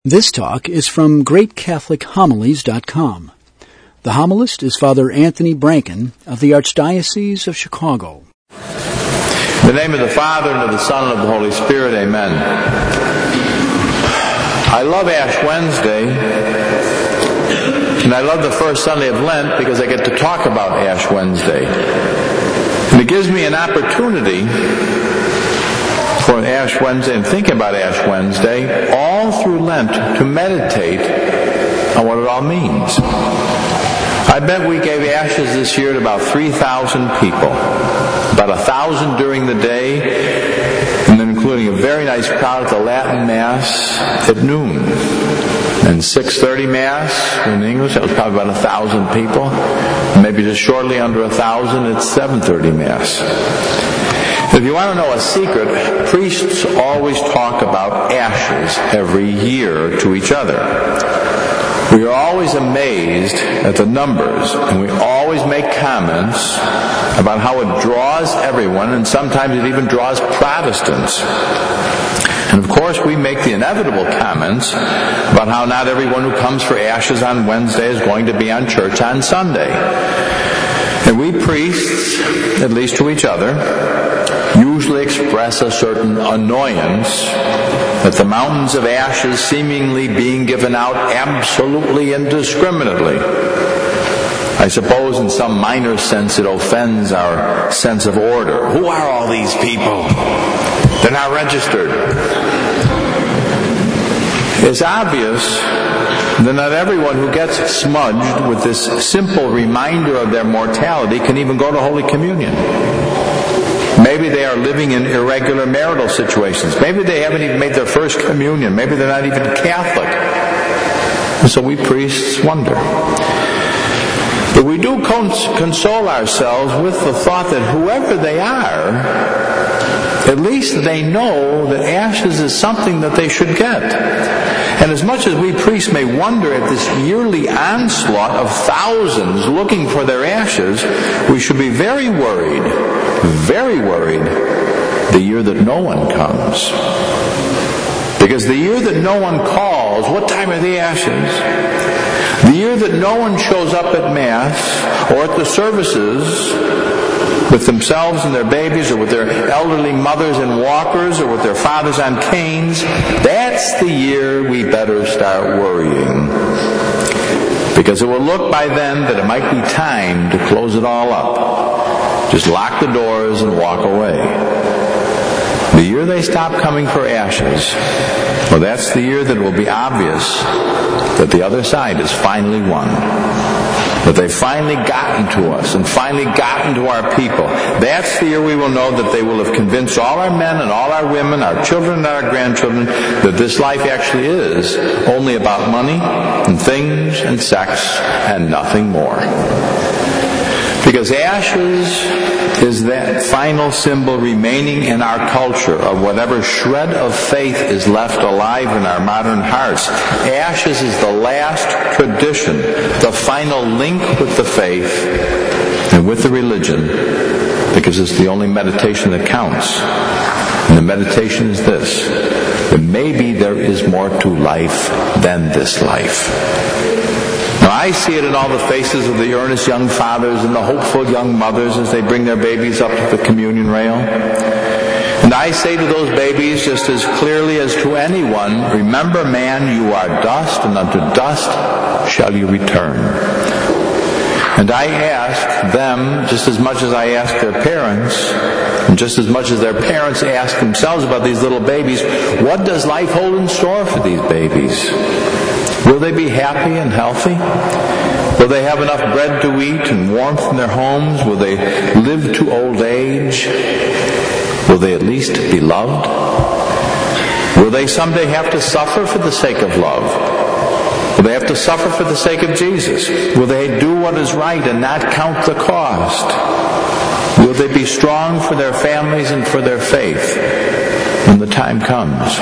This talk is from GreatCatholicHomilies.com. The homilist is Father Anthony Branken of the Archdiocese of Chicago. In the name of the Father, and of the Son, and of the Holy Spirit, amen. I love Ash Wednesday, and I love the first Sunday of Lent because I get to talk about Ash Wednesday. And it gives me an opportunity for Ash Wednesday and thinking about Ash Wednesday all through Lent to meditate on what it all means. I bet we gave ashes this year to about 3,000 people. About 1,000 during the day, and then including a very nice crowd at the Latin Mass at noon. And 6:30 Mass in English, that was probably about 1,000 people. Maybe just shortly under 1,000 at 7:30 Mass. If you want to know a secret, priests always talk about ashes every year to each other. We are always amazed at the numbers, and we always make comments about how it draws everyone, and sometimes it even draws Protestants. And of course, we make the inevitable comments about how not everyone who comes for ashes on Wednesday is going to be on church on Sunday. And we priests, at least to each other, usually express a certain annoyance at the mountains of ashes seemingly being given out absolutely indiscriminately. I suppose in some minor sense it offends our sense of order. Who are all these people? They're not registered. It's obvious that not everyone who gets smudged with this simple reminder of their mortality can even go to Holy Communion. Maybe they are living in irregular marital situations. Maybe they haven't even made their first communion. Maybe they're not even Catholic. And so we priests wonder. But we do console ourselves with the thought that whoever they are, at least they know that ashes is something that they should get. And as much as we priests may wonder at this yearly onslaught of thousands looking for their ashes, we should be very worried the year that no one comes. Because the year that no one calls, what time are the ashes? The year that no one shows up at Mass or at the services with themselves and their babies, or with their elderly mothers in walkers, or with their fathers on canes, that's the year we better start worrying. Because it will look by then that it might be time to close it all up. Just lock the doors and walk away. The year they stop coming for ashes, well, that's the year that it will be obvious that the other side has finally won. That they've finally gotten to us and finally gotten to our people. That's the year we will know that they will have convinced all our men and all our women, our children and our grandchildren, that this life actually is only about money and things and sex and nothing more. Because ashes is that final symbol remaining in our culture of whatever shred of faith is left alive in our modern hearts. Ashes is the last tradition, the final link with the faith and with the religion, because it's the only meditation that counts. And the meditation is this: that maybe there is more to life than this life. Now, I see it in all the faces of the earnest young fathers and the hopeful young mothers as they bring their babies up to the communion rail. And I say to those babies just as clearly as to anyone, remember, man, you are dust, and unto dust shall you return. And I ask them, just as much as I ask their parents, and just as much as their parents ask themselves about these little babies, what does life hold in store for these babies? Will they be happy and healthy? Will they have enough bread to eat and warmth in their homes? Will they live to old age? Will they at least be loved? Will they someday have to suffer for the sake of love? Will they have to suffer for the sake of Jesus? Will they do what is right and not count the cost? Will they be strong for their families and for their faith when the time comes?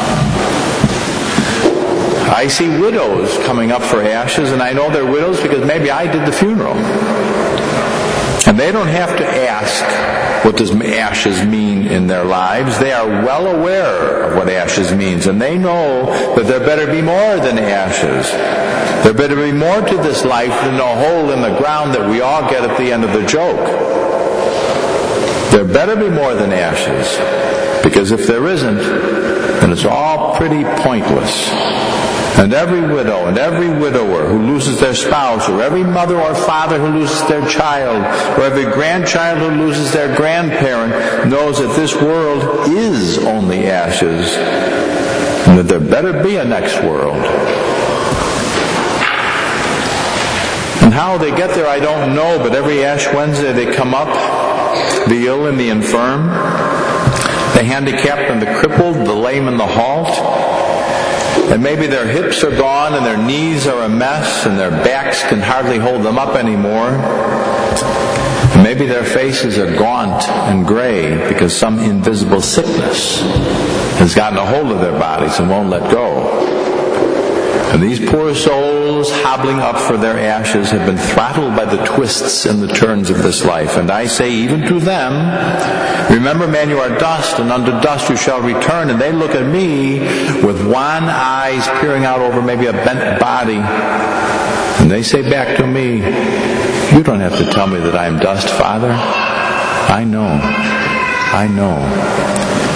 I see widows coming up for ashes, and I know they're widows because maybe I did the funeral. And they don't have to ask what does ashes mean in their lives. They are well aware of what ashes means, and they know that there better be more than ashes. There better be more to this life than a hole in the ground that we all get at the end of the joke. There better be more than ashes, because if there isn't, then it's all pretty pointless. And every widow and every widower who loses their spouse, or every mother or father who loses their child, or every grandchild who loses their grandparent knows that this world is only ashes, and that there better be a next world. And how they get there I don't know, but every Ash Wednesday they come up, the ill and the infirm, the handicapped and the crippled, the lame and the halt. And maybe their hips are gone and their knees are a mess and their backs can hardly hold them up anymore. And maybe their faces are gaunt and gray because some invisible sickness has gotten a hold of their bodies and won't let go. And these poor souls hobbling up for their ashes have been throttled by the twists and the turns of this life. And I say even to them, remember, man, you are dust, and unto dust you shall return. And they look at me with wan eyes peering out over maybe a bent body. And they say back to me, you don't have to tell me that I am dust, Father. I know.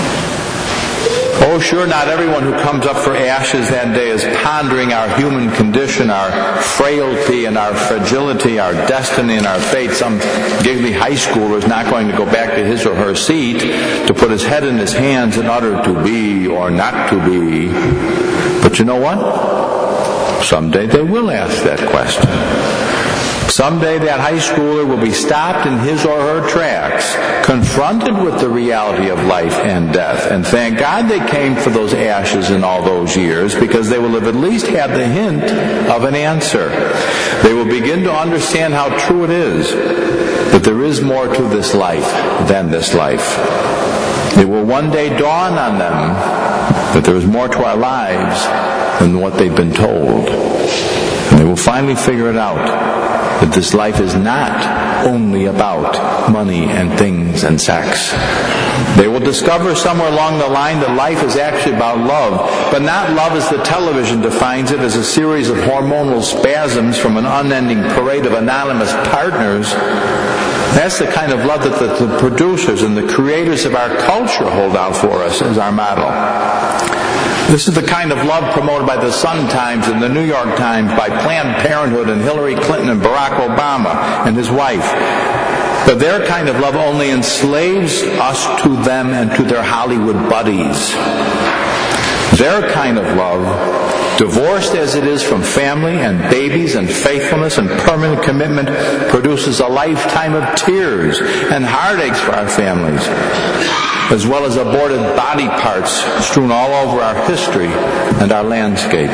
Oh, sure, not everyone who comes up for ashes that day is pondering our human condition, our frailty and our fragility, our destiny and our fate. Some giggly high schooler is not going to go back to his or her seat to put his head in his hands and utter to be or not to be. But you know what? Someday they will ask that question. Someday that high schooler will be stopped in his or her tracks, confronted with the reality of life and death. And thank God they came for those ashes in all those years, because they will have at least had the hint of an answer. They will begin to understand how true it is that there is more to this life than this life. It will one day dawn on them that there is more to our lives than what they've been told. And they will finally figure it out, that this life is not only about money and things and sex. They will discover somewhere along the line that life is actually about love, but not love as the television defines it, as a series of hormonal spasms from an unending parade of anonymous partners. That's the kind of love that the producers and the creators of our culture hold out for us as our model. This is the kind of love promoted by the Sun-Times and the New York Times, by Planned Parenthood and Hillary Clinton and Barack Obama and his wife. But their kind of love only enslaves us to them and to their Hollywood buddies. Their kind of love, divorced as it is from family and babies and faithfulness and permanent commitment, produces a lifetime of tears and heartaches for our families, as well as aborted body parts strewn all over our history and our landscape.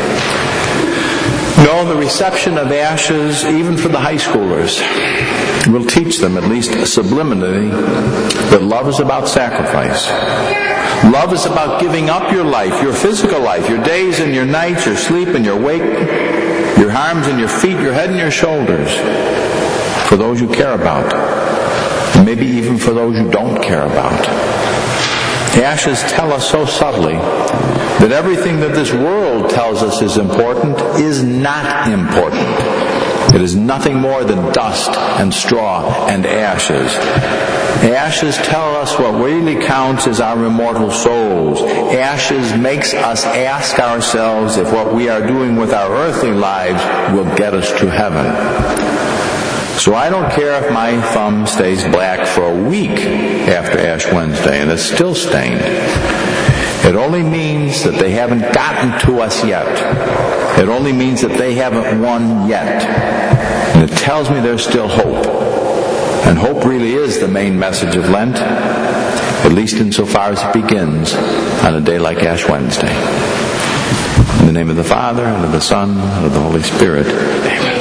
No, the reception of ashes, even for the high schoolers, will teach them, at least subliminally, that love is about sacrifice. Love is about giving up your life, your physical life, your days and your nights, your sleep and your wake, your arms and your feet, your head and your shoulders, for those you care about, and maybe even for those you don't care about. Ashes tell us so subtly that everything that this world tells us is important is not important. It is nothing more than dust and straw and ashes. Ashes tell us what really counts is our immortal souls. Ashes makes us ask ourselves if what we are doing with our earthly lives will get us to heaven. So I don't care if my thumb stays black for a week after Ash Wednesday and it's still stained. It only means that they haven't gotten to us yet. It only means that they haven't won yet. And it tells me there's still hope. And hope really is the main message of Lent, at least insofar as it begins on a day like Ash Wednesday. In the name of the Father, and of the Son, and of the Holy Spirit. Amen.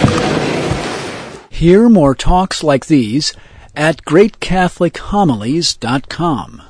Hear more talks like these at greatcatholichomilies.com.